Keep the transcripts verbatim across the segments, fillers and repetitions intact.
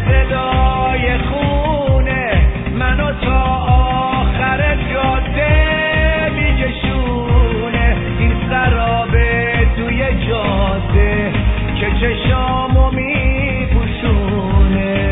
صدای خونه منو تا آخر جاده میکشونه، این سرابه توی جاده که چشامو میپوشونه.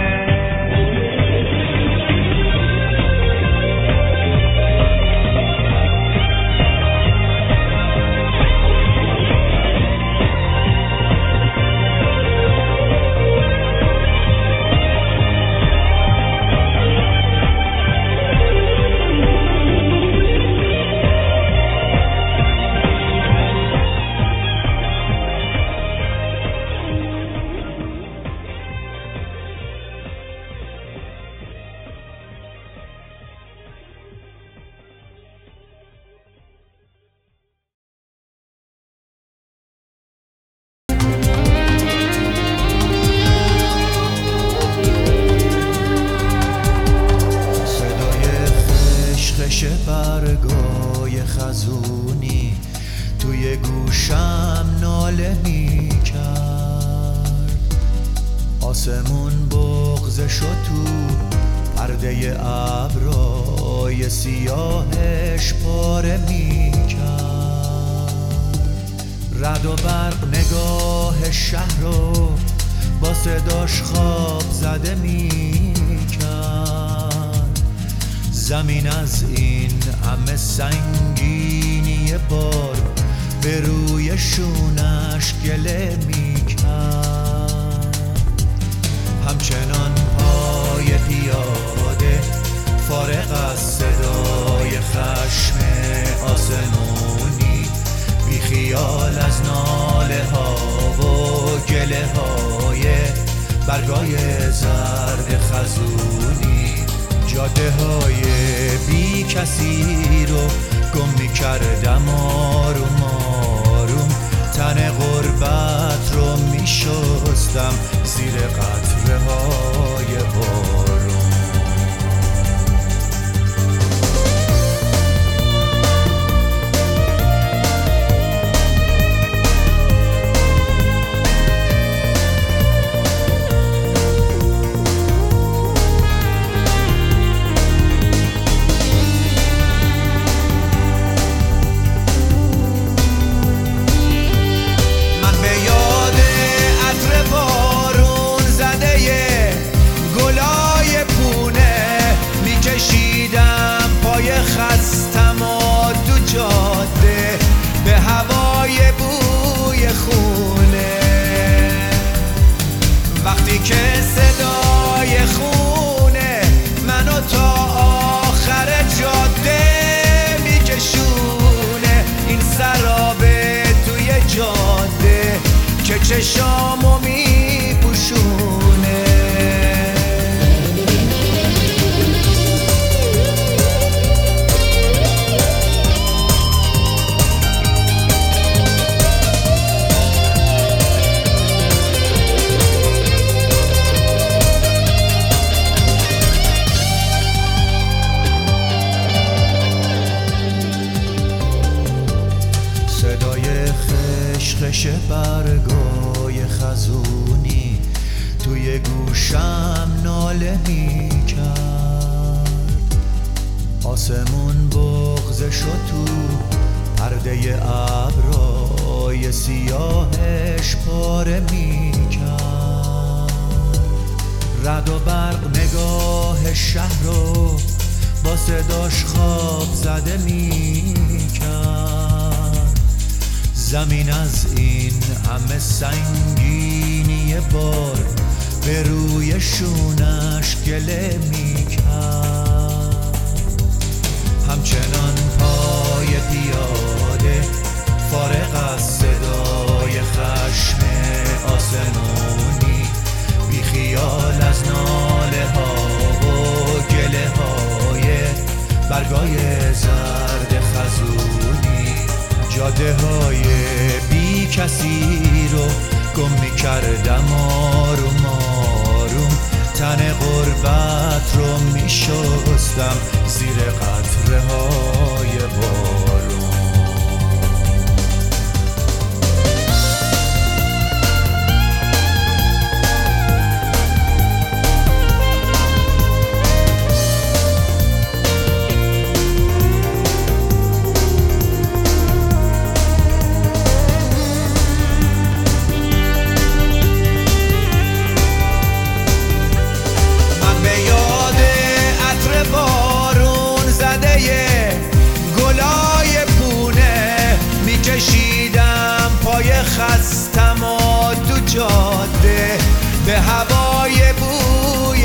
برگای خزونی توی گوشم ناله می کرد، آسمون بغض شد تو پرده ابرای سیاهش پاره می کرد. رعد و برق نگاه شهر رو با صداش خواب زده می کرد. زمین از این همه سنگینی بار به روی شونش گله می کرد. همچنان پای پیاده فارغ از صدای خشم آسمونی، بی خیال از ناله ها و گله های برگای زرد خزونی، جاده های بی کسی رو گم می کردم آروم آروم، تن غربت رو می شستم زیر قطره های بارون. خستم و دو جاده به هوای بوی خونه، وقتی که صدای خونه منو تا آخر جاده میکشونه، این سرابه توی جاده که چشامو میپوشونه. خش برگای خزونی توی گوشم ناله می کرد، آسمون بغض شد تو پرده ابرای سیاهش پاره می کرد. رعد و برق نگاه شهر رو با صداش خواب زده می کرد. زمین از این همه سنگینی بار به روی شونش گله می کرد. همچنان پای پیاده فارغ از صدای خشم آسمونی، بی خیال از ناله ها و گله های برگای زرد خزونی، جاده های بی کسی رو گم می کردم آروم آروم، تن غربت رو می شستم زیر قطره های بارون.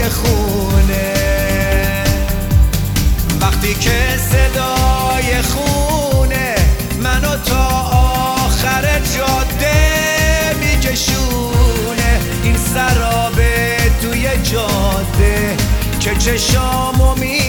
خونه. وقتی که صدای خونه منو تا آخر جاده میکشونه، این سرابه توی جاده که چشامو می